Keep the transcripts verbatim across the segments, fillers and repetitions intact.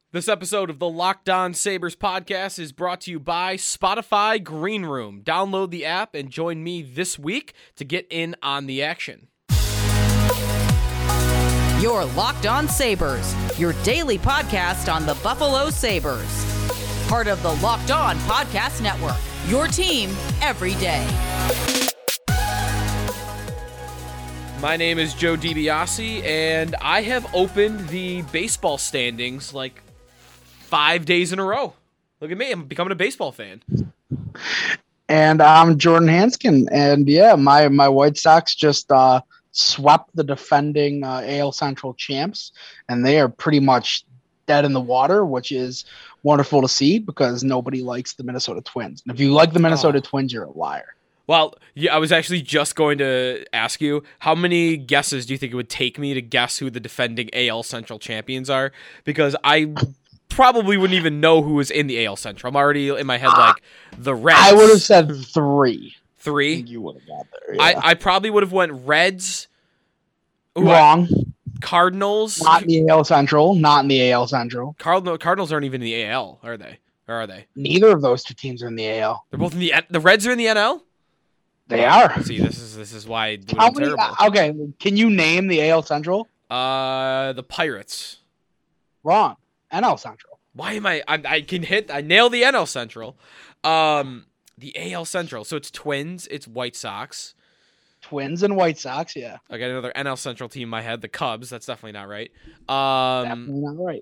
This episode of the Locked On Sabres podcast is brought to you by Spotify Green Room. Download the app and join me this week to get in on the action. Your Locked On Sabres, your daily podcast on the Buffalo Sabres. Part of the Locked On Podcast Network, your team every day. My name is Joe DiBiase, and I have opened the baseball standings like five days in a row. Look at me, I'm becoming a baseball fan. And I'm Jordan Hanskin, and yeah, my, my White Sox just uh, swept the defending uh, A L Central champs, and they are pretty much dead in the water, which is wonderful to see because nobody likes the Minnesota Twins. And if you like the Minnesota Oh. Twins, you're a liar. Well, yeah, I was actually just going to ask you, how many guesses do you think it would take me to guess who the defending A L Central champions are? Because I probably wouldn't even know who was in the A L Central. I'm already in my head like the Reds. I would have said three. I three. think you would have got there. Yeah. I, I probably would have went Reds. Ooh, I- Wrong. Cardinals. Not in the A L Central. Not in the A L Central. Cardinal, Cardinals aren't even in the A L, are they? Or are they? Neither of those two teams are in the A L. They're both in the the Reds are in the N L. They are. See, this is this is why it would How be many? terrible. Okay, can you name the A L Central? Uh, the Pirates. Wrong. N L Central. Why am I, I? I can hit. I nail the N L Central. Um, the A L Central. So it's Twins. It's White Sox. Twins and White Sox, yeah. I got another N L Central team in my head. The Cubs. That's definitely not right. Um. Definitely not right.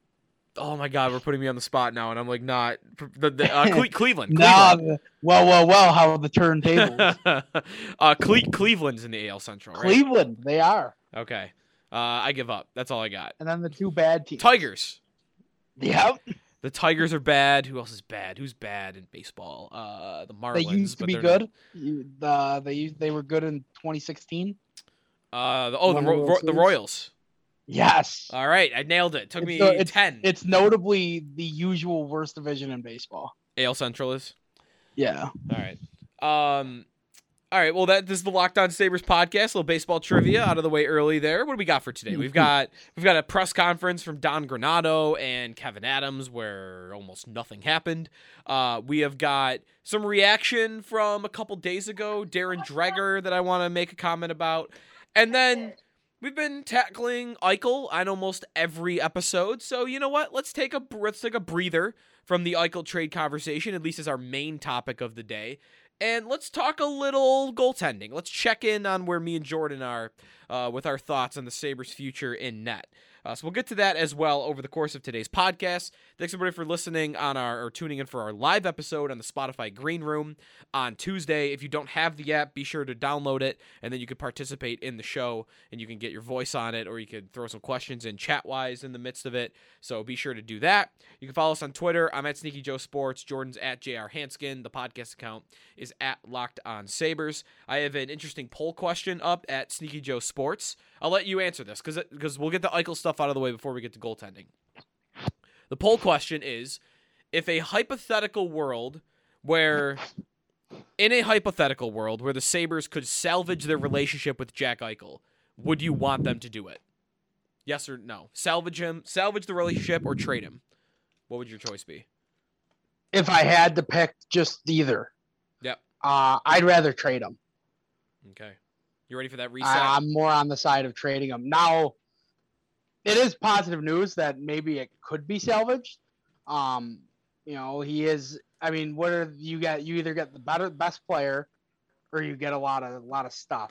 Oh my God, we're putting me on the spot now, and I'm like not. The, the uh, Cle- Cleveland. Nah, Cleveland. well, well, well, how are the turntables? uh, Cle- Cleveland's in the A L Central, right? Cleveland, they are. Okay. Uh, I give up. That's all I got. And then the two bad teams. Tigers. Yep. The Tigers are bad. Who else is bad? Who's bad in baseball? Uh, the Marlins. They used to but be they're good. You- The, they used, they were good in twenty sixteen. not- Uh, the, oh, the, Won Ro- the World Ro- the Series. Royals. Yes. All right, I nailed it. Took It's me the- it's- ten. It's notably the usual worst division in baseball. A L Central is. Yeah. All right. Um. All right. Well, that this is the Locked On Sabres podcast. A little baseball trivia out of the way early there. What do we got for today? We've got we've got a press conference from Don Granado and Kevin Adams where almost nothing happened. Uh, we have got some reaction from a couple days ago, Darren Dreger, that I want to make a comment about, and then we've been tackling Eichel on almost every episode. So you know what? Let's take a let's take a breather from the Eichel trade conversation, at least as our main topic of the day. And let's talk a little goaltending. Let's check in on where me and Jordan are uh, with our thoughts on the Sabres' future in net. Uh, so we'll get to that as well over the course of today's podcast. Thanks everybody for listening on our or tuning in for our live episode on the Spotify Green Room on Tuesday. If you don't have the app, be sure to download it, and then you can participate in the show, and you can get your voice on it, or you could throw some questions in chat-wise in the midst of it. So be sure to do that. You can follow us on Twitter. I'm at Sneaky Joe Sports. Jordan's at J R Hanskin. The podcast account is at Locked On Sabres. I have an interesting poll question up at Sneaky Joe Sports. I'll let you answer this because because we'll get the Eichel stuff out of the way before we get to goaltending. The poll question is, if a hypothetical world where, in a hypothetical world where the Sabres could salvage their relationship with Jack Eichel, would you want them to do it? Yes or no? Salvage him, salvage the relationship, or trade him? What would your choice be? If I had to pick just either, Yep. uh, I'd rather trade them. Okay. You ready for that reset? I, I'm more on the side of trading them. Now, it is positive news that maybe it could be salvaged. Um, you know, he is. I mean, what are you get? You either get the better, best player, or you get a lot of a lot of stuff.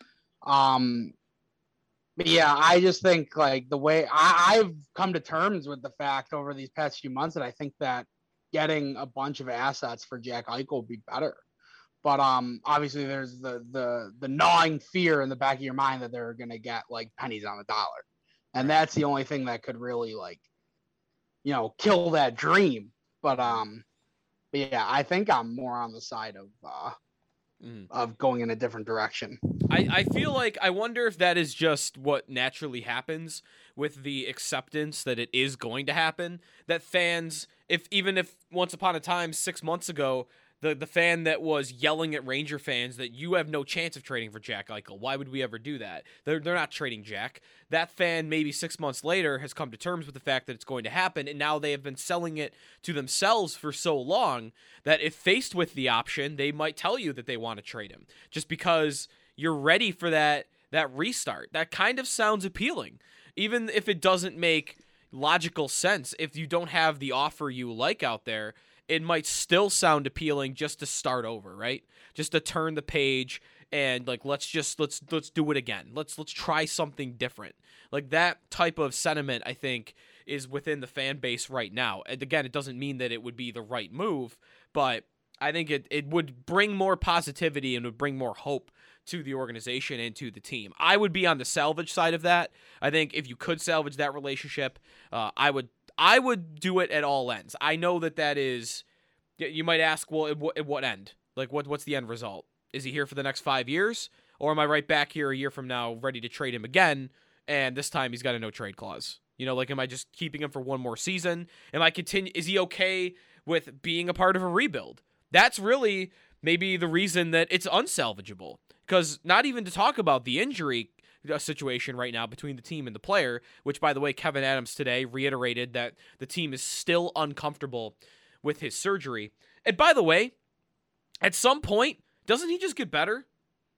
Um, but yeah, I just think like the way I, I've come to terms with the fact over these past few months that I think that getting a bunch of assets for Jack Eichel would be better. But um, obviously, there's the the the gnawing fear in the back of your mind that they're gonna get like pennies on the dollar, and that's the only thing that could really like, you know, kill that dream. But um, but yeah, I think I'm more on the side of uh, Mm. of going in a different direction. I, I feel like I wonder if that is just what naturally happens with the acceptance that it is going to happen. That fans, if even if once upon a time six months ago the the fan that was yelling at Ranger fans that you have no chance of trading for Jack Eichel. Why would we ever do that? They're they're not trading Jack. That fan maybe six months later has come to terms with the fact that it's going to happen, and now they have been selling it to themselves for so long that if faced with the option, they might tell you that they want to trade him just because you're ready for that that restart. That kind of sounds appealing, even if it doesn't make logical sense. If you don't have the offer you like out there, it might still sound appealing just to start over, right? Just to turn the page and like let's just let's let's do it again. Let's let's try something different. Like that type of sentiment, I think, is within the fan base right now. And again, it doesn't mean that it would be the right move, but I think it it would bring more positivity and would bring more hope to the organization and to the team. I would be on the salvage side of that. I think if you could salvage that relationship, uh, I would I would do it at all ends. I know that that is, you might ask, well, at what, at what end? Like, what what's the end result? Is he here for the next five years? Or am I right back here a year from now ready to trade him again, and this time he's got a no-trade clause? You know, like, am I just keeping him for one more season? Am I continue? Is he okay with being a part of a rebuild? That's really maybe the reason that it's unsalvageable. Because not even to talk about the injury situation right now between the team and the player, which, by the way, Kevin Adams today reiterated that the team is still uncomfortable with his surgery. And by the way, at some point, doesn't he just get better?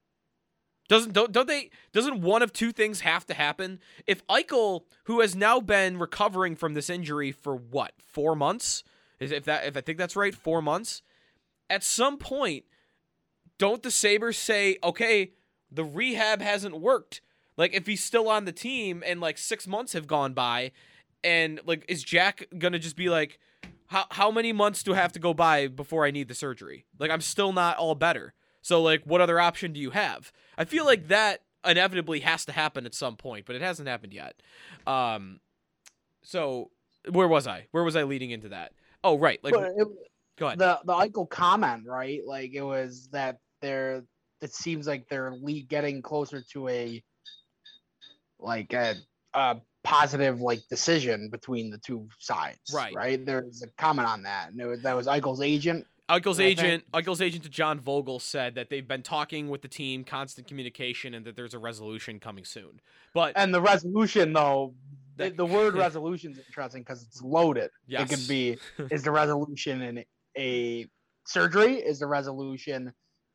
Doesn't don't, don't they? Doesn't one of two things have to happen? If Eichel, who has now been recovering from this injury for what, four months? Is if that if I think that's right, four months. At some point, don't the Sabres say, okay, the rehab hasn't worked? Like, if he's still on the team and like six months have gone by, and like, is Jack gonna just be like, how how many months do I have to go by before I need the surgery? Like, I'm still not all better. So, like, what other option do you have? I feel like that inevitably has to happen at some point, but it hasn't happened yet. Um, so where was I? Where was I leading into that? Oh, right. Like, it, go ahead. The the Eichel comment, right? Like, it was that they're. It seems like they're le- getting closer to a like a, a positive like decision between the two sides. Right. Right. There's a comment on that, and it was, that was Eichel's agent. Eichel's agent, Eichel's agent to John Vogel said that they've been talking with the team, constant communication, and that there's a resolution coming soon. But and the resolution, though, that, the, the word resolution is interesting because it's loaded. Yes. It could be is the resolution in a surgery? Is the resolution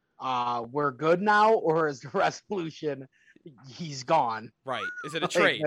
uh, we're good now, or is the resolution he's gone? Right. Is it a Like, trade?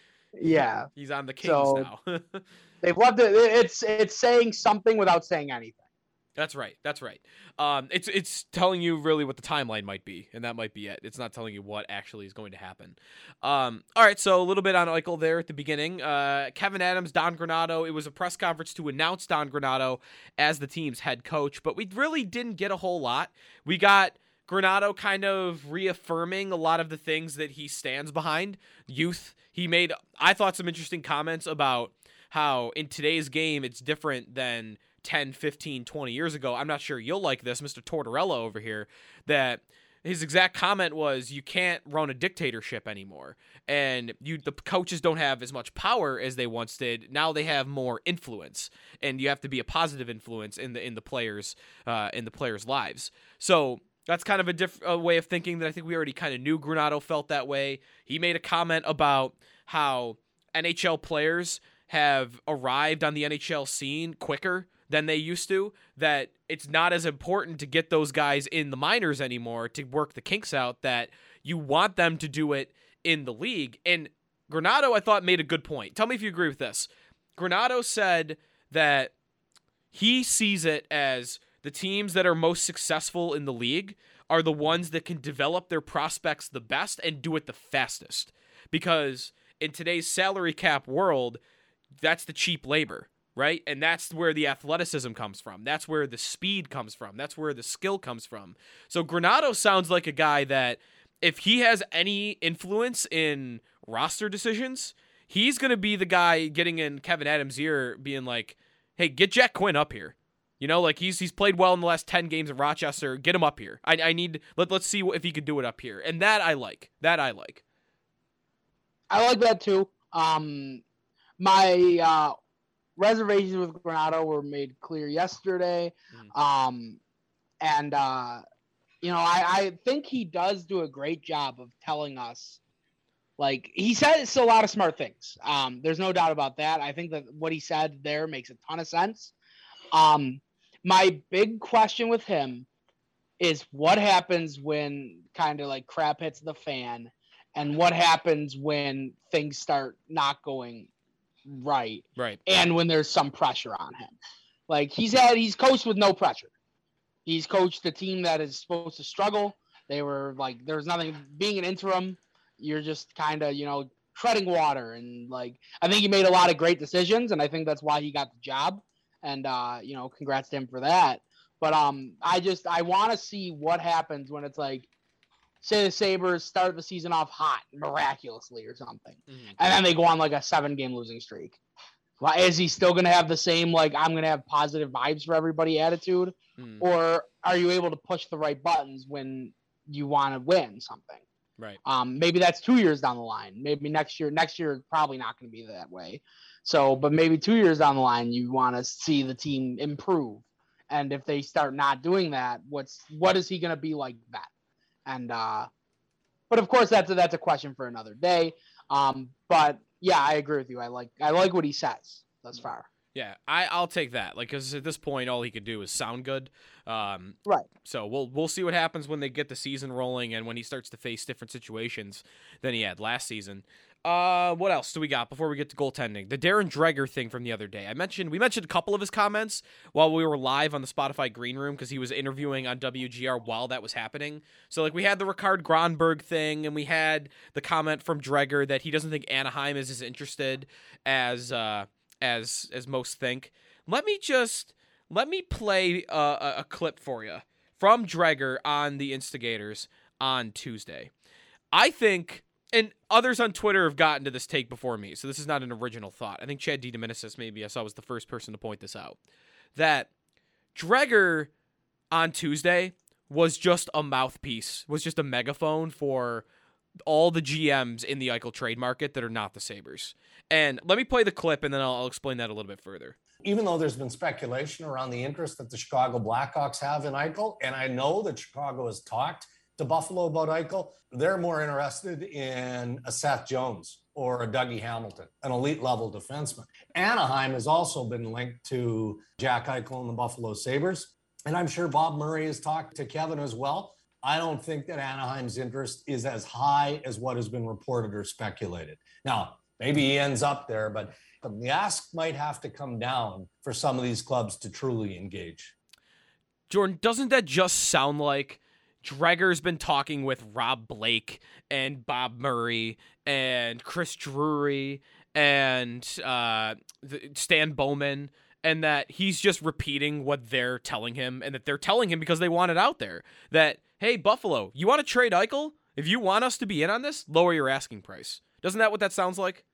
Yeah. He's on the Kings So, now. They've loved it. It's it's saying something without saying anything. That's right. That's right. Um, it's it's telling you really what the timeline might be, and that might be it. It's not telling you what actually is going to happen. Um, all right, so a little bit on Eichel there at the beginning. Uh, Kevin Adams, Don Granato. It was a press conference to announce Don Granato as the team's head coach, but we really didn't get a whole lot. We got Granato kind of reaffirming a lot of the things that he stands behind. Youth. He made, I thought, some interesting comments about how in today's game it's different than ten, fifteen, twenty years ago. I'm not sure you'll like this, Mister Tortorella over here, that his exact comment was you can't run a dictatorship anymore. And you the coaches don't have as much power as they once did. Now they have more influence, and you have to be a positive influence in the in the players uh, in the players' lives. So that's kind of a different way of thinking that I think we already kind of knew Granato felt that way. He made a comment about how N H L players have arrived on the N H L scene quicker than they used to, that it's not as important to get those guys in the minors anymore to work the kinks out, that you want them to do it in the league. And Granato, I thought, made a good point. Tell me if you agree with this. Granato said that he sees it as the teams that are most successful in the league are the ones that can develop their prospects the best and do it the fastest. Because in today's salary cap world, that's the cheap labor. Right? And that's where the athleticism comes from. That's where the speed comes from. That's where the skill comes from. So Granato sounds like a guy that if he has any influence in roster decisions, he's going to be the guy getting in Kevin Adams' ear being like, hey, get Jack Quinn up here. You know, like he's he's played well in the last ten games of Rochester. Get him up here. I I need, let, let's see if he can do it up here. And that I like. That I like. I like that too. Um, my, uh, reservations with Granato were made clear yesterday. Mm. Um, And, uh, you know, I, I think he does do a great job of telling us, like, he says a lot of smart things. Um, there's no doubt about that. I think that what he said there makes a ton of sense. Um, my big question with him is what happens when kind of like crap hits the fan, and what happens when things start not going right. Right. And when there's some pressure on him. Like he's had, he's coached with no pressure. He's coached a team that is supposed to struggle. They were like, there was nothing, being an interim, you're just kind of, you know, treading water. And like, I think he made a lot of great decisions, and I think that's why he got the job. And, uh, you know, congrats to him for that. But um, I just, I want to see what happens when it's like, say the Sabres start the season off hot, miraculously or something. Mm-hmm. And then they go on like a seven game losing streak. Well, is he still going to have the same, like, I'm going to have positive vibes for everybody attitude? Mm. Or are you able to push the right buttons when you want to win something? Right. Um, maybe that's two years down the line. Maybe next year, next year, probably not going to be that way. So, but maybe two years down the line, you want to see the team improve. And if they start not doing that, what's, what is he going to be like that? And, uh, but of course that's a, that's a question for another day. Um, but yeah, I agree with you. I like, I like what he says thus far. Yeah, I, I'll take that. Like, because at this point, all he could do is sound good. Um, right. So we'll we'll see what happens when they get the season rolling and when he starts to face different situations than he had last season. Uh, what else do we got before we get to goaltending? The Darren Dreger thing from the other day. I mentioned we mentioned a couple of his comments while we were live on the Spotify Green Room because he was interviewing on W G R while that was happening. So like we had the Ricard Gronberg thing, and we had the comment from Dreger that he doesn't think Anaheim is as interested as uh. as as most think. Let me just let me play uh, a, a clip for you from Dreger on the Instigators on Tuesday. I think, and others on Twitter have gotten to this take before me, so this is not an original thought. I think Chad DiDomenicis, maybe I saw, was the first person to point this out. That Dreger on Tuesday was just a mouthpiece, was just a megaphone for all the G Ms in the Eichel trade market that are not the Sabres. And let me play the clip, and then I'll, I'll explain that a little bit further. Even though there's been speculation around the interest that the Chicago Blackhawks have in Eichel, and I know that Chicago has talked to Buffalo about Eichel, they're more interested in a Seth Jones or a Dougie Hamilton, an elite-level defenseman. Anaheim has also been linked to Jack Eichel and the Buffalo Sabres, and I'm sure Bob Murray has talked to Kevin as well. I don't think that Anaheim's interest is as high as what has been reported or speculated. Now, maybe he ends up there, but the ask might have to come down for some of these clubs to truly engage. Jordan, doesn't that just sound like Dreger's been talking with Rob Blake and Bob Murray and Chris Drury and uh, Stan Bowman, and that he's just repeating what they're telling him, and that they're telling him because they want it out there, that, hey, Buffalo, you want to trade Eichel? If you want us to be in on this, lower your asking price. Doesn't that what that sounds like?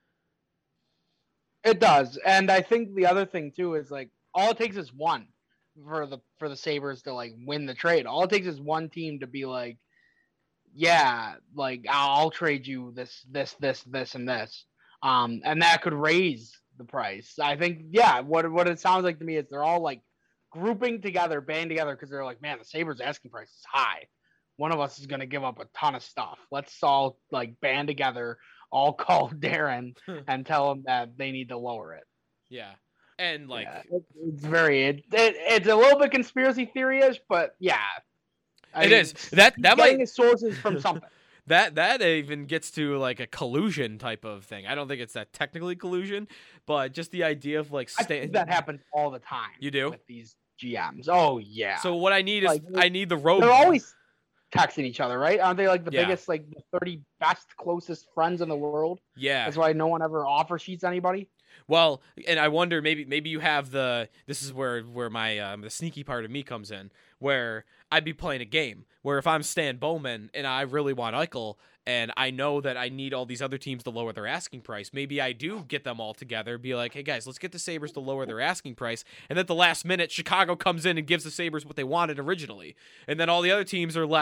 It does. And I think the other thing too is like all it takes is one for the for the Sabres to like win the trade. All it takes is one team to be like, yeah, like I'll trade you this, this, this, this, and this. Um, and that could raise the price. I think, yeah, what what it sounds like to me is they're all like grouping together, banding together because they're like, man, the Sabres asking price is high. One of us is going to give up a ton of stuff. Let's all like band together, all call Darren and tell him that they need to lower it. Yeah. And like, yeah, it, it's very, it, it, it's a little bit conspiracy theory-ish, but yeah. I it mean, is. That, that getting might, his sources from something. That that even gets to like a collusion type of thing. I don't think it's that technically collusion, but just the idea of like I think that happens all the time. You do? With these G Ms. Oh yeah. So what I need is like, I need the road. They're always texting each other, right? Aren't they like the yeah. biggest, like the thirty best, closest friends in the world? Yeah. That's why no one ever offer sheets anybody. Well, and I wonder maybe maybe you have the this is where where my um, the sneaky part of me comes in, where I'd be playing a game where if I'm Stan Bowman and I really want Eichel and I know that I need all these other teams to lower their asking price, maybe I do get them all together, be like, hey guys, let's get the Sabres to lower their asking price, and at the last minute Chicago comes in and gives the Sabres what they wanted originally, and then all the other teams are left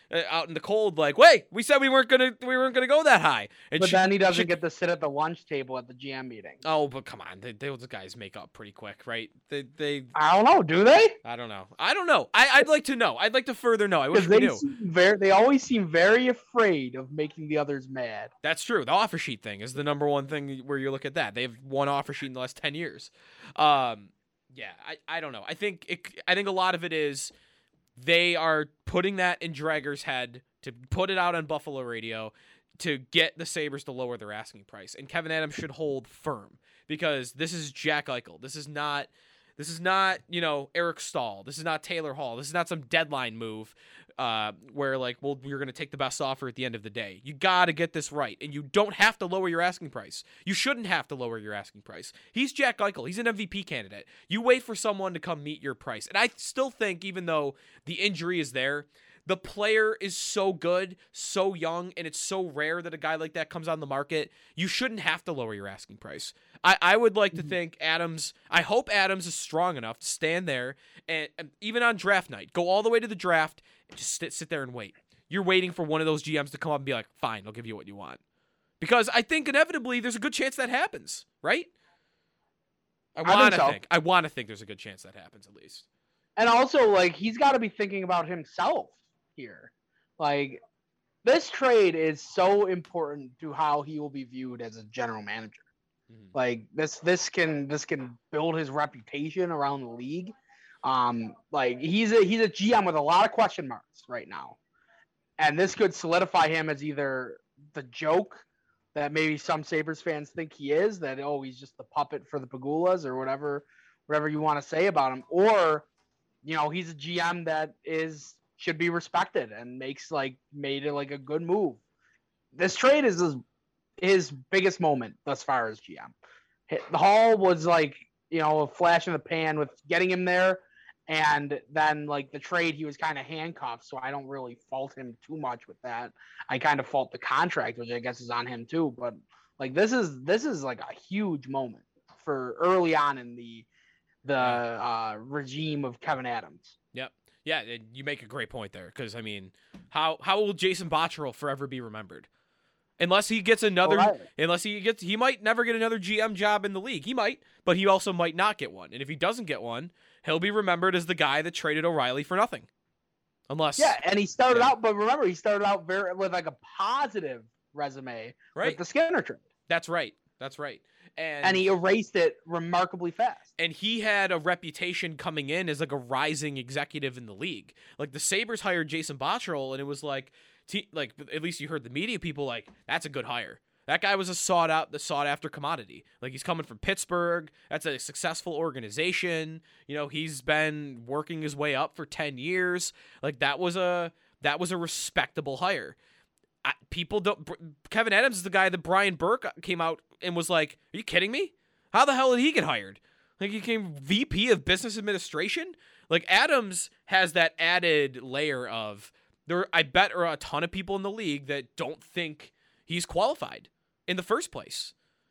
uh, out in the cold, like, wait, we said we weren't gonna we weren't gonna go that high. And But she- then he doesn't she- get to sit at the lunch table at the G M meeting. Oh, but come on, they, those guys make up pretty quick, right? They they I don't know. Do they? I don't know. I don't know. I I'd like to know. I'd like to further know. I wish Because we they knew. seem very, they always seem very afraid of making the others mad. That's true. The offer sheet thing is the number one thing where you look at that. They have one offer sheet in the last ten years. Um, yeah, I, I don't know. I think it, I think a lot of it is they are putting that in Drager's head to put it out on Buffalo radio to get the Sabres to lower their asking price. And Kevin Adams should hold firm because this is Jack Eichel. This is not this is not, you know, Eric Stahl. This is not Taylor Hall. This is not some deadline move uh, where, like, well, you're going to take the best offer at the end of the day. You got to get this right, and you don't have to lower your asking price. You shouldn't have to lower your asking price. He's Jack Eichel. He's an M V P candidate. You wait for someone to come meet your price. And I still think, even though the injury is there, the player is so good, so young, and it's so rare that a guy like that comes on the market. You shouldn't have to lower your asking price. I, I would like to think Adams, I hope Adams is strong enough to stand there and, and even on draft night, go all the way to the draft and just sit, sit there and wait. You're waiting for one of those G Ms to come up and be like, fine, I'll give you what you want. Because I think inevitably there's a good chance that happens, right? I I think want to so. think. I want to think there's a good chance that happens at least. And also, like, he's got to be thinking about himself here. Like, this trade is so important to how he will be viewed as a general manager. Mhm. Like, this this can this can build his reputation around the league. Um, like he's a he's a G M with a lot of question marks right now. And this could solidify him as either the joke that maybe some Sabres fans think he is, that oh, he's just the puppet for the Pagulas or whatever, whatever you want to say about him, or you know, he's a G M that is should be respected and makes like made it like a good move. This trade is his, his biggest moment thus far as G M. The Hall was like, you know, a flash in the pan with getting him there, and then like the trade, he was kind of handcuffed, so I don't really fault him too much with that. I kind of fault the contract, which I guess is on him too. But like this is this is like a huge moment for early on in the the uh, regime of Kevin Adams. Yep. Yeah, and you make a great point there because I mean, how how will Jason Botterill forever be remembered? Unless he gets another, Right. unless he gets, he might never get another G M job in the league. He might, but he also might not get one. And if he doesn't get one, he'll be remembered as the guy that traded O'Reilly for nothing. Unless, Yeah, and he started Yeah. out, but remember, he started out very with like a positive resume right? with the Skinner trade, That's right. That's right. And and he erased it remarkably fast. and he had a reputation coming in as like a rising executive in the league. Like the Sabres hired Jason Botterill, and it was like, t- like at least you heard the media people like, that's a good hire. That guy was a sought out, the sought after commodity. Like he's coming from Pittsburgh. That's a successful organization. You know, he's been working his way up for ten years. Like that was a that was a respectable hire. I, people don't. Kevin Adams is the guy that Brian Burke came out and was like, "Are you kidding me? How the hell did he get hired? Like he became V P of Business Administration." Like Adams has that added layer of there. I bet are a ton of people in the league that don't think he's qualified in the first place.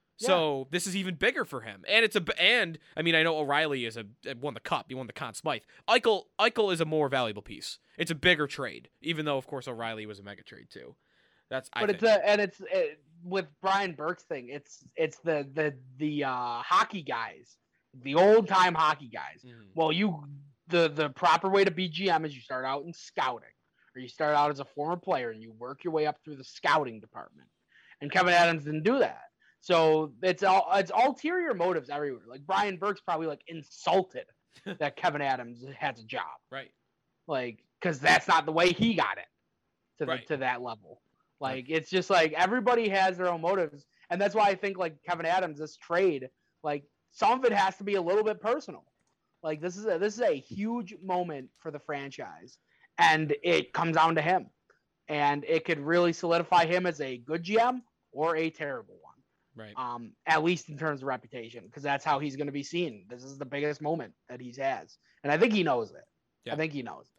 So this is even bigger for him, and it's a and I mean I know O'Reilly is a won the cup, he won the Conn Smythe. Eichel Eichel is a more valuable piece. It's a bigger trade, even though of course O'Reilly was a mega trade too. That's I But think. it's a and it's it, with Brian Burke's thing. It's it's the the the uh, hockey guys, the old time hockey guys. Mhm. Well, you the the proper way to be G M is you start out in scouting, or you start out as a former player and you work your way up through the scouting department. And Kevin Adams didn't do that. So it's all it's ulterior motives everywhere. Like Brian Burke's probably like insulted that Kevin Adams has a job, Right. like because that's not the way he got it to the, Right. to that level. Like it's just like everybody has their own motives, and that's why I think like Kevin Adams, this trade, like some of it has to be a little bit personal. Like this is a this is a huge moment for the franchise, and it comes down to him, and it could really solidify him as a good G M or a terrible one. Right. Um, at least in terms of reputation, because that's how he's going to be seen. This is the biggest moment that he has, and I think he knows it. Yeah. I think he knows it.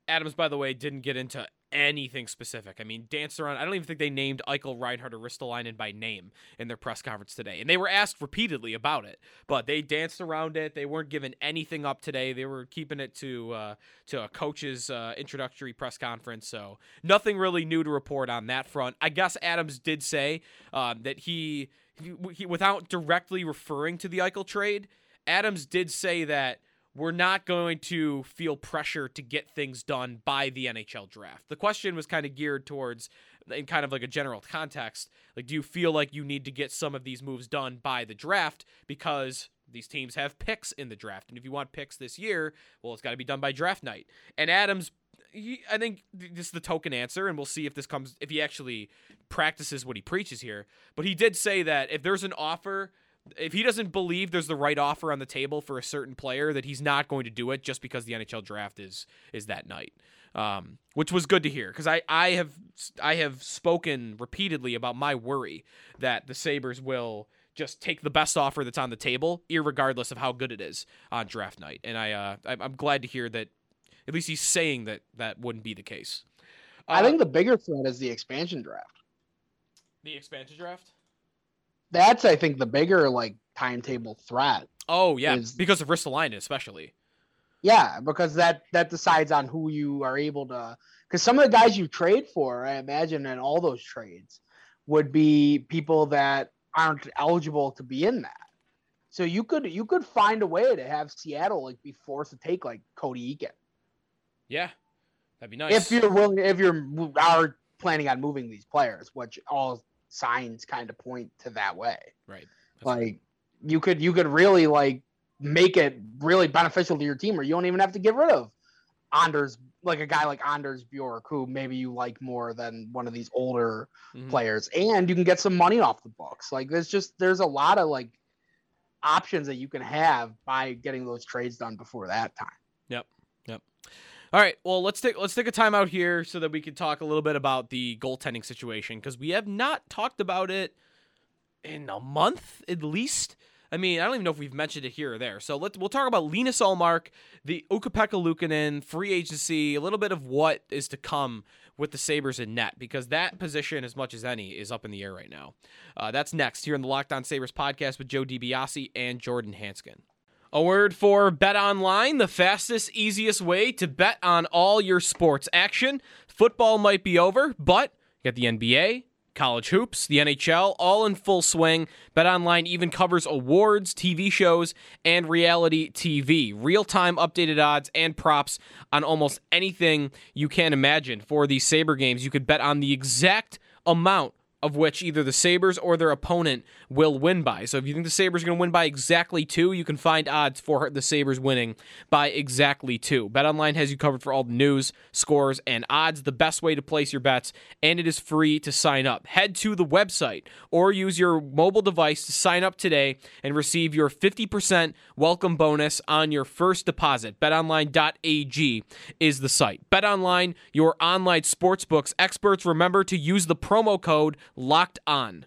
Adams, by the way, didn't get into anything specific. I mean, danced around. I don't even think they named Eichel, Reinhart, or Ristolainen by name in their press conference today. And they were asked repeatedly about it, but they danced around it. They weren't giving anything up today. They were keeping it to uh, to a coach's uh, introductory press conference. So nothing really new to report on that front. I guess Adams did say um, that he, he, he, without directly referring to the Eichel trade, Adams did say that we're not going to feel pressure to get things done by the N H L draft. The question was kind of geared towards, in kind of like a general context, like, do you feel like you need to get some of these moves done by the draft because these teams have picks in the draft? And if you want picks this year, well, it's got to be done by draft night. And Adams, he, I think this is the token answer, and we'll see if this comes, if he actually practices what he preaches here. But he did say that if there's an offer, if he doesn't believe there's the right offer on the table for a certain player, that he's not going to do it just because the N H L draft is is that night, um, which was good to hear, because I, I have I have spoken repeatedly about my worry that the Sabres will just take the best offer that's on the table, irregardless of how good it is on draft night. And I uh, I'm glad to hear that at least he's saying that that wouldn't be the case. Uh, I think the bigger threat is the expansion draft. The expansion draft? That's, I think, the bigger like timetable threat. Oh yeah, is, because of Ristolainen especially. Yeah, because that that decides on who you are able to. Because some of the guys you trade for, I imagine, in all those trades, would be people that aren't eligible to be in that. So you could you could find a way to have Seattle like be forced to take like Cody Eakin. Yeah, that'd be nice. If you're willing, if you're are planning on moving these players, which all signs kind of point to that way. Right. That's like right. you could you could really like make it really beneficial to your team, or you don't even have to get rid of Anders, like a guy like Anders Bjork, who maybe you like more than one of these older Mm-hmm. players, and you can get some money off the books. Like there's just there's a lot of like options that you can have by getting those trades done before that time. Yep. Yep. All right. Well, let's take let's take a time out here so that we can talk a little bit about the goaltending situation, because we have not talked about it in a month at least. I mean, I don't even know if we've mentioned it here or there. So let's we'll talk about Linus Ullmark, the Ukko-Pekka Luukkonen, free agency, a little bit of what is to come with the Sabres in net, because that position, as much as any, is up in the air right now. Uh, that's next here in the Locked On Sabres podcast with Joe DiBiase and Jordan Hanskin. A word for BetOnline, the fastest, easiest way to bet on all your sports action. Football might be over, but you got the N B A, college hoops, the N H L, all in full swing. BetOnline even covers awards, T V shows, and reality T V. Real-time updated odds and props on almost anything you can imagine. For these Sabre games, you could bet on the exact amount of which either the Sabres or their opponent will win by. So if you think the Sabres are going to win by exactly two, you can find odds for the Sabres winning by exactly two. BetOnline has you covered for all the news, scores, and odds, the best way to place your bets, and it is free to sign up. Head to the website or use your mobile device to sign up today and receive your fifty percent welcome bonus on your first deposit. bet online dot a g is the site. BetOnline, your online sportsbooks experts. Remember to use the promo code Locked On.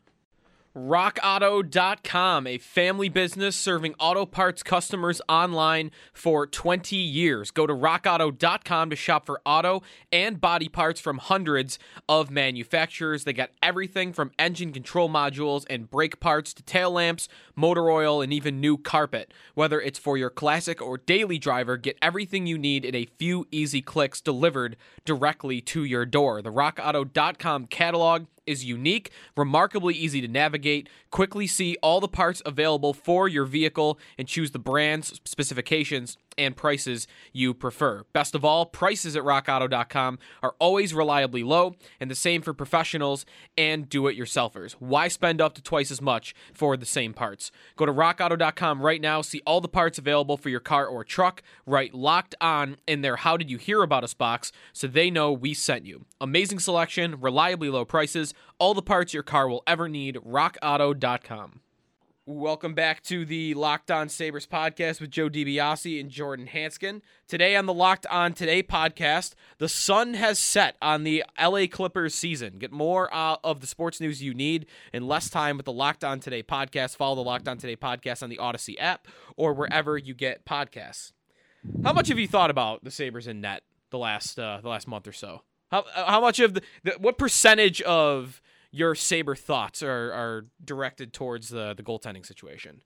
rock auto dot com, a family business serving auto parts customers online for twenty years. Go to rock auto dot com to shop for auto and body parts from hundreds of manufacturers. They got everything from engine control modules and brake parts to tail lamps, motor oil, and even new carpet. Whether it's for your classic or daily driver, get everything you need in a few easy clicks delivered directly to your door. The rock auto dot com catalog is unique, remarkably easy to navigate. Quickly see all the parts available for your vehicle and choose the brands, specifications, and prices you prefer. Best of all, prices at rock auto dot com are always reliably low, and the same for professionals and do-it-yourselfers. Why spend up to twice as much for the same parts? Go to rock auto dot com right now, see all the parts available for your car or truck, write Locked On in their How Did You Hear About Us box so they know we sent you. Amazing selection, reliably low prices, all the parts your car will ever need, rock auto dot com. Welcome back to the Locked On Sabres podcast with Joe DiBiase and Jordan Hanskin. Today on the Locked On Today podcast, the sun has set on the L A Clippers season. Get more uh, of the sports news you need in less time with the Locked On Today podcast. Follow the Locked On Today podcast on the Odyssey app or wherever you get podcasts. How much have you thought about the Sabres in net the last uh, the last month or so? How how much of the, the what percentage of your Sabre thoughts are, are directed towards the the goaltending situation?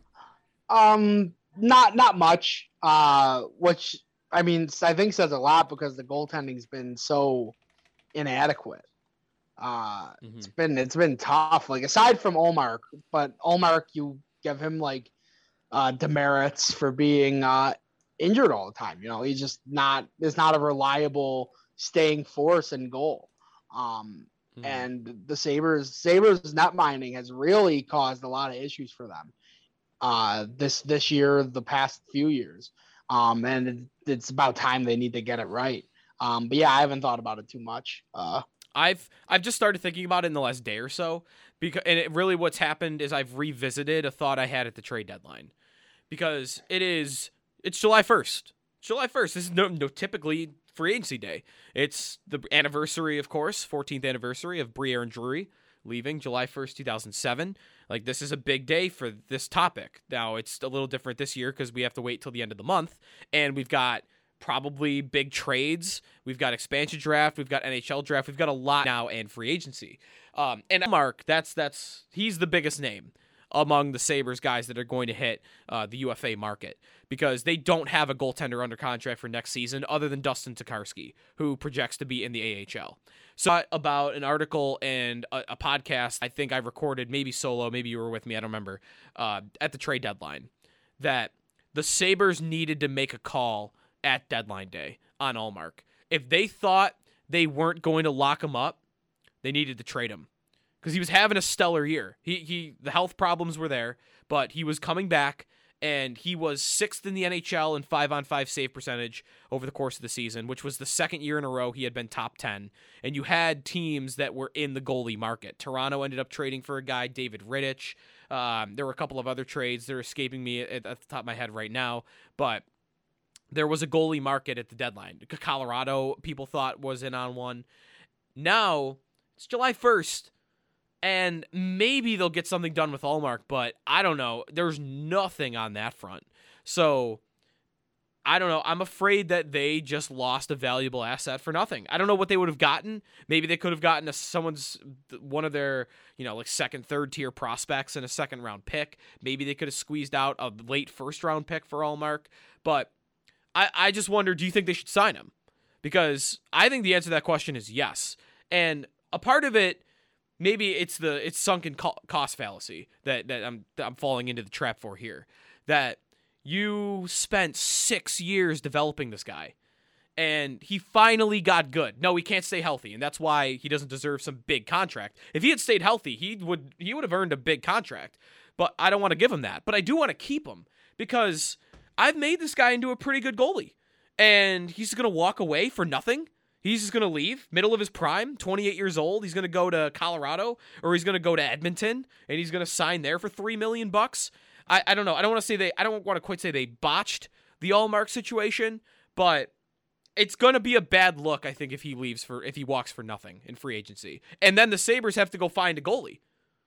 Um, not not much. Uh, which I mean, I think says a lot because the goaltending's been so inadequate. Uh, mm-hmm. it's been it's been tough. Like aside from Ullmark, but Ullmark, you give him like uh, demerits for being uh, injured all the time. You know, he's just not is not a reliable staying force in goal. Um, mm-hmm. And the Sabres Sabres net minding has really caused a lot of issues for them. Uh, this this year, the past few years, um, and it, it's about time they need to get it right. Um, but yeah, I haven't thought about it too much. Uh, I've I've just started thinking about it in the last day or so, because and it really what's happened is I've revisited a thought I had at the trade deadline, because it is it's July first. July first. This is no no typically free agency day. It's the anniversary, of course, fourteenth anniversary of Briere and Drury leaving July first, two thousand seven. Like, this is a big day for this topic. Now, it's a little different this year because we have to wait till the end of the month, and we've got probably big trades. We've got expansion draft. We've got N H L draft. We've got a lot now and free agency. Um, and Mark, that's that's he's the biggest name among the Sabres guys that are going to hit uh, the U F A market, because they don't have a goaltender under contract for next season other than Dustin Tokarski, who projects to be in the A H L. So about an article and a, a podcast I think I recorded, maybe solo, maybe you were with me, I don't remember, uh, at the trade deadline, that the Sabres needed to make a call at deadline day on Ullmark. If they thought they weren't going to lock him up, they needed to trade him, because he was having a stellar year. He he the health problems were there, but he was coming back, and he was sixth in the N H L in five-on-five save percentage over the course of the season, which was the second year in a row he had been top ten. And you had teams that were in the goalie market. Toronto ended up trading for a guy, David Rittich. Um, there were a couple of other trades. They're escaping me at, at the top of my head right now, but there was a goalie market at the deadline. Colorado, people thought, was in on one. Now, it's July first, and maybe they'll get something done with Ullmark, but I don't know. There's nothing on that front. So, I don't know. I'm afraid that they just lost a valuable asset for nothing. I don't know what they would have gotten. Maybe they could have gotten a, someone's one of their, you know, like second, third tier prospects and a second round pick. Maybe they could have squeezed out a late first round pick for Ullmark, but I, I just wonder, do you think they should sign him? Because I think the answer to that question is yes. And a part of it, maybe it's the it's sunken co- cost fallacy that, that I'm that I'm falling into the trap for here. That you spent six years developing this guy, and he finally got good. No, he can't stay healthy, and that's why he doesn't deserve some big contract. If he had stayed healthy, he would he would have earned a big contract. But I don't want to give him that. But I do want to keep him, because I've made this guy into a pretty good goalie, and he's going to walk away for nothing. He's just going to leave, middle of his prime, twenty-eight years old. He's going to go to Colorado, or he's going to go to Edmonton, and he's going to sign there for three million bucks. I, I don't know. I don't want to say they. I don't want to quite say they botched the Ullmark situation, but it's going to be a bad look, I think, if he leaves for if he walks for nothing in free agency, and then the Sabres have to go find a goalie.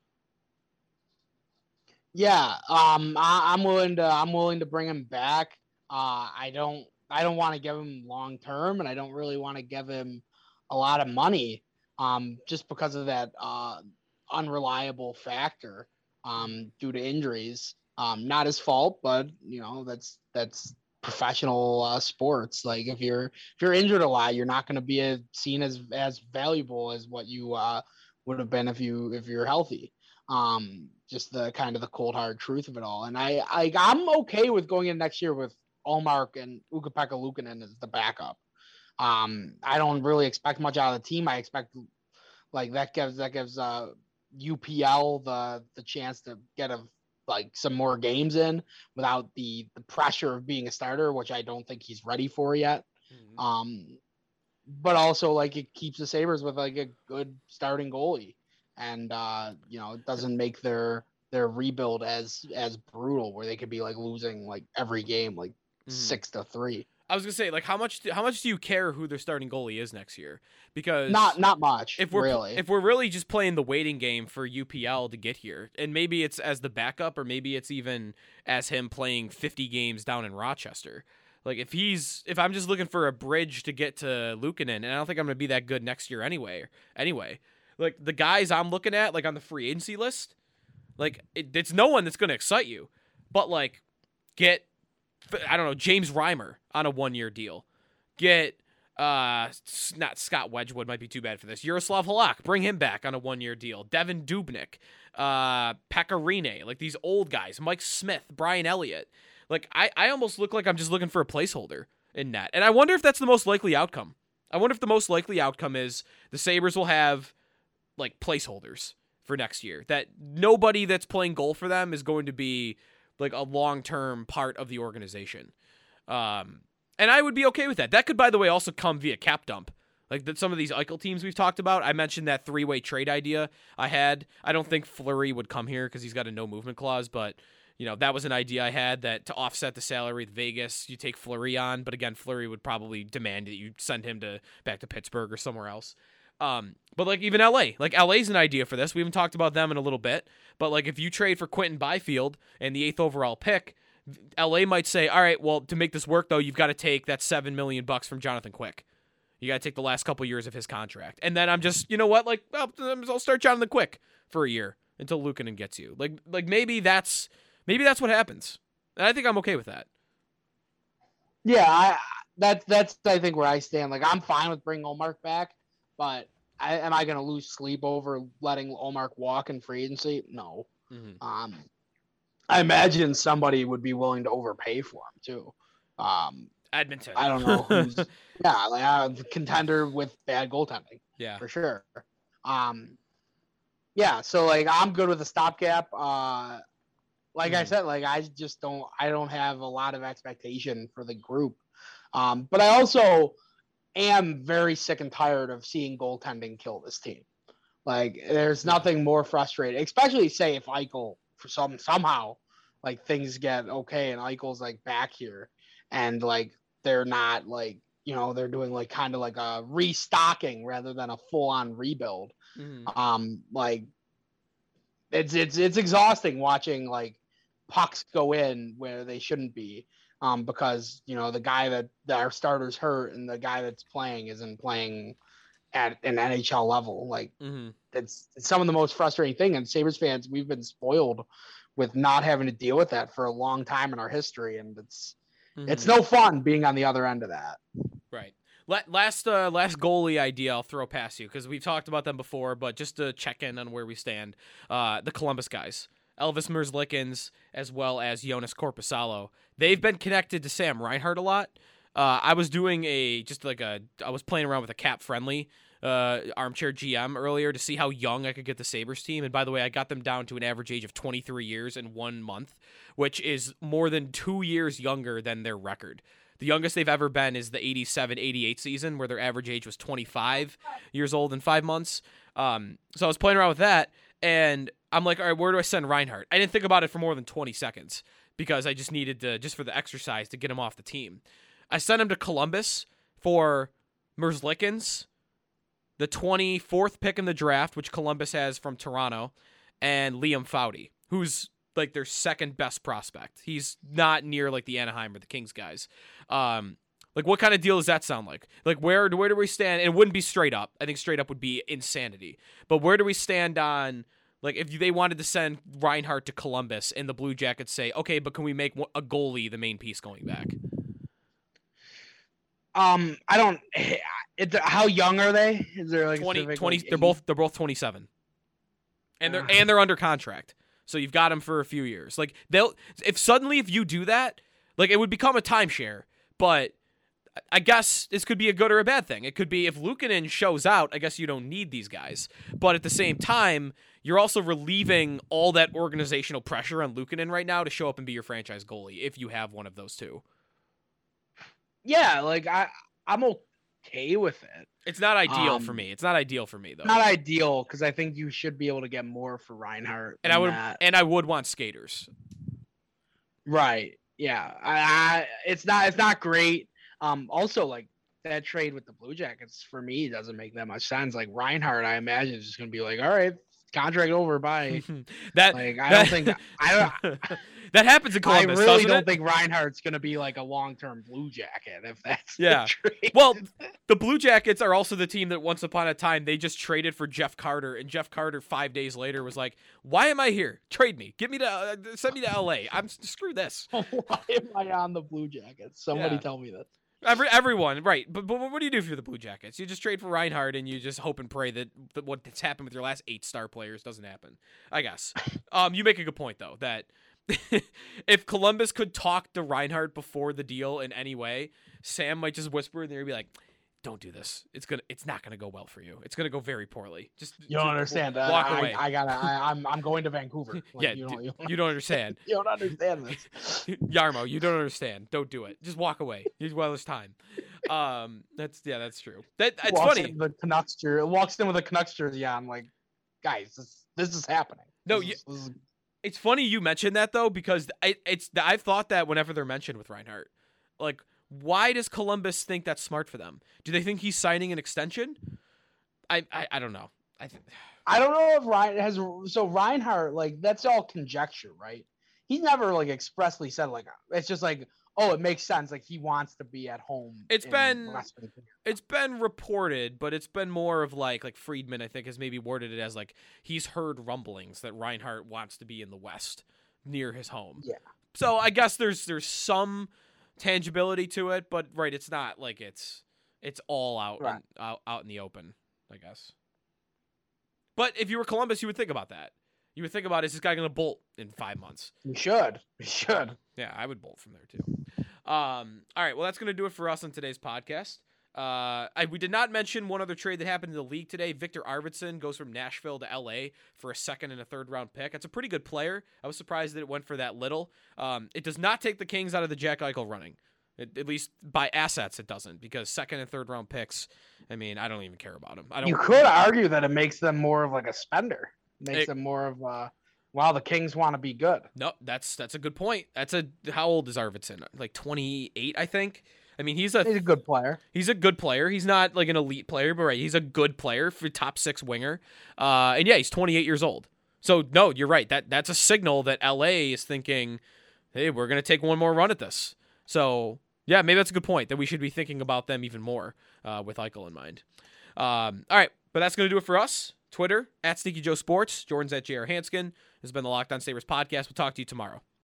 Yeah, um, I, I'm willing to. I'm willing to bring him back. Uh, I don't. I don't want to give him long term, and I don't really want to give him a lot of money, um, just because of that uh, unreliable factor um, due to injuries. Um, not his fault, but you know that's that's professional uh, sports. Like if you're if you're injured a lot, you're not going to be a, seen as as valuable as what you uh, would have been if you if you're healthy. Um, just the kind of the cold hard truth of it all. And I, I I'm okay with going in next year with Ullmark and Ukko-Pekka Luukkonen as the backup. Um, I don't really expect much out of the team. I expect like that gives that gives uh U P L the the chance to get a like some more games in without the the pressure of being a starter, which I don't think he's ready for yet. Mm-hmm. Um, but also like it keeps the Sabres with like a good starting goalie, and uh, you know, it doesn't make their their rebuild as as brutal where they could be like losing like every game like mm-hmm. six to three. I was gonna say, like, how much do, how much do you care who their starting goalie is next year? Because not not much. If we're really if we're really just playing the waiting game for U P L to get here, and maybe it's as the backup, or maybe it's even as him playing fifty games down in Rochester. Like if he's if I'm just looking for a bridge to get to Luukkonen, and I don't think I'm going to be that good next year anyway. Anyway, like the guys I'm looking at, like on the free agency list, like it, it's no one that's going to excite you. But like, get I don't know James Reimer on a one year deal. Get uh not Scott Wedgwood might be too bad for this. Yaroslav Halak, bring him back on a one year deal. Devin Dubnyk, uh Pecorine, like these old guys. Mike Smith, Brian Elliott. Like, I, I almost look like I'm just looking for a placeholder in net. And I wonder if that's the most likely outcome. I wonder if the most likely outcome is the Sabres will have, like, placeholders for next year. That nobody that's playing goal for them is going to be, like, a long-term part of the organization. Um, and I would be okay with that. That could, by the way, also come via cap dump. Like, that some of these Eichel teams we've talked about, I mentioned that three-way trade idea I had. I don't think Fleury would come here because he's got a no-movement clause, but... You know, that was an idea I had that to offset the salary with Vegas, you take Fleury on. But again, Fleury would probably demand that you send him to back to Pittsburgh or somewhere else. Um, but like even L A, like L A's an idea for this. We haven't talked about them in a little bit. But like if you trade for Quentin Byfield and the eighth overall pick, L A might say, all right, well, to make this work though, you've got to take that seven million bucks from Jonathan Quick. You got to take the last couple years of his contract. And then I'm just, you know what, like, well, I'll start Jonathan Quick for a year until Luukkonen gets you. Like, like maybe that's. Maybe that's what happens, and I think I'm okay with that. Yeah, I that's that's I think where I stand. Like I'm fine with bringing Ullmark back, but I, am I going to lose sleep over letting Ullmark walk in free agency? No. Mm-hmm. Um, I imagine somebody would be willing to overpay for him too. Um, Edmonton. I don't know who's yeah, like a contender with bad goaltending. Yeah, for sure. Um, yeah, so like I'm good with the stopgap. Uh. Like mm. I said, like I just don't, I don't have a lot of expectation for the group. Um, but I also am very sick and tired of seeing goaltending kill this team. Like there's nothing more frustrating, especially say if Eichel for some, somehow like things get okay and Eichel's like back here and like, they're not like, you know, they're doing like kind of like a restocking rather than a full on rebuild. Mm. Um, like it's, it's, it's exhausting watching like, pucks go in where they shouldn't be um, because, you know, the guy that, that our starter's hurt and the guy that's playing isn't playing at an N H L level. Like mm-hmm. it's, it's some of the most frustrating thing. And Sabres fans, we've been spoiled with not having to deal with that for a long time in our history. And it's, mm-hmm. it's no fun being on the other end of that. Right. Last uh, last goalie idea I'll throw past you because we've talked about them before, but just to check in on where we stand, uh, the Columbus guys. Elvis Merzlikins, as well as Jonas Korpisalo. They've been connected to Sam Reinhart a lot. Uh, I was doing a, just like a, I was playing around with a cap-friendly uh, armchair G M earlier to see how young I could get the Sabres team. And by the way, I got them down to an average age of twenty-three years in one month, which is more than two years younger than their record. The youngest they've ever been is the eighty-seven eighty-eight season, where their average age was twenty-five years old in five months. Um, so I was playing around with that, and I'm like, all right, where do I send Reinhart? I didn't think about it for more than twenty seconds because I just needed to, just for the exercise, to get him off the team. I sent him to Columbus for Merzlikins, the twenty-fourth pick in the draft, which Columbus has from Toronto, and Liam Foudy, who's like their second best prospect. He's not near like the Anaheim or the Kings guys. Um, like what kind of deal does that sound like? Like where, where do we stand? And it wouldn't be straight up. I think straight up would be insanity. But where do we stand on, like, if they wanted to send Reinhart to Columbus and the Blue Jackets say, okay, but can we make a goalie the main piece going back? Um, I don't. It's, how young are they? Is there like twenty, twenty? Like they're both they're both twenty-seven, and they're uh. and they're under contract. So you've got them for a few years. Like they'll if suddenly if you do that, like it would become a timeshare. But I guess this could be a good or a bad thing. It could be if Luukkonen shows out, I guess you don't need these guys. But at the same time, you're also relieving all that organizational pressure on Luukkonen right now to show up and be your franchise goalie if you have one of those two. Yeah, like I, I'm okay with it. It's not ideal um, for me. It's not ideal for me though. Not ideal because I think you should be able to get more for Reinhart. And I would, that. and I would want skaters. Right. Yeah. I, I. It's not. It's not great. Um. Also, like that trade with the Blue Jackets for me doesn't make that much sense. Like Reinhart, I imagine is just gonna be like, all right, contract over. Bye. that Like I that, don't think I don't. that happens in I Columbus. really doesn't don't it? think Reinhardt's going to be like a long-term Blue Jacket if that's Yeah. the trade. Well, the Blue Jackets are also the team that once upon a time they just traded for Jeff Carter, and Jeff Carter five days later was like, "Why am I here? Trade me. Get me to uh, send me to L A. I'm screw this." Why am I on the Blue Jackets? Somebody Yeah. tell me this. Every everyone, right? But, but what do you do for the Blue Jackets? You just trade for Reinhardt, and you just hope and pray that, that what's happened with your last eight star players doesn't happen. I guess. Um, you make a good point though that if Columbus could talk to Reinhardt before the deal in any way, Sam might just whisper and they'd be like, "Don't do this. It's gonna. It's not gonna go well for you. It's gonna go very poorly. Just You don't just understand. w- Uh, Walk I, away. I gotta. I, I'm. I'm going to Vancouver. Like, yeah, you d- don't. You don't, you don't understand, you don't understand this. Yarmo. You don't understand. Don't do it. Just walk away. Use well as time. Um, that's yeah, that's true. That it's walks funny. In with the Canucks jersey. Walks in with a Canucks jersey on. Like, guys, this this is happening. No, This you- is- this is- It's funny you mentioned that though, because it, it's I've thought that whenever they're mentioned with Reinhardt, like, why does Columbus think that's smart for them? Do they think he's signing an extension? I I, I don't know. I th- I don't know if Ryan has. So Reinhardt, like, that's all conjecture, right? He's never like expressly said like it's just like, oh, it makes sense. Like he wants to be at home. It's in been- West Vancouver. it's been reported, but it's been more of like like Friedman I think has maybe worded it as like he's heard rumblings that Reinhardt wants to be in the West near his home. Yeah. So I guess there's there's some tangibility to it, but right, it's not like it's it's all out Right. in, out, out in the open, I guess. But if you were Columbus, you would think about that. You would think about, is this guy going to bolt in five months? We should. We should. Yeah, I would bolt from there too. Um, all right, well, that's going to do it for us on today's podcast. Uh, I, we did not mention one other trade that happened in the league today. Victor Arvidsson goes from Nashville to L A for a second and a third round pick. That's a pretty good player. I was surprised that it went for that little. Um, it does not take the Kings out of the Jack Eichel running. It, at least by assets, it doesn't, because second and third round picks, I mean, I don't even care about them. I don't. You could argue that it makes them more of like a spender. Makes It- them more of uh wow, the Kings want to be good. No, that's that's a good point. That's a how old is Arvidsson? Like twenty-eight, I think. I mean, he's a He's a good player. He's a good player. He's not like an elite player, but right, he's a good player for top six winger. Uh, and yeah, he's twenty-eight years old. So no, you're right. That that's a signal that L A is thinking, hey, we're gonna take one more run at this. So yeah, maybe that's a good point that we should be thinking about them even more uh, with Eichel in mind. Um, all right, but that's gonna do it for us. Twitter at Sneaky Joe Sports. Jordan's at J R Hanskin. This has been the Locked On Sabres podcast. We'll talk to you tomorrow.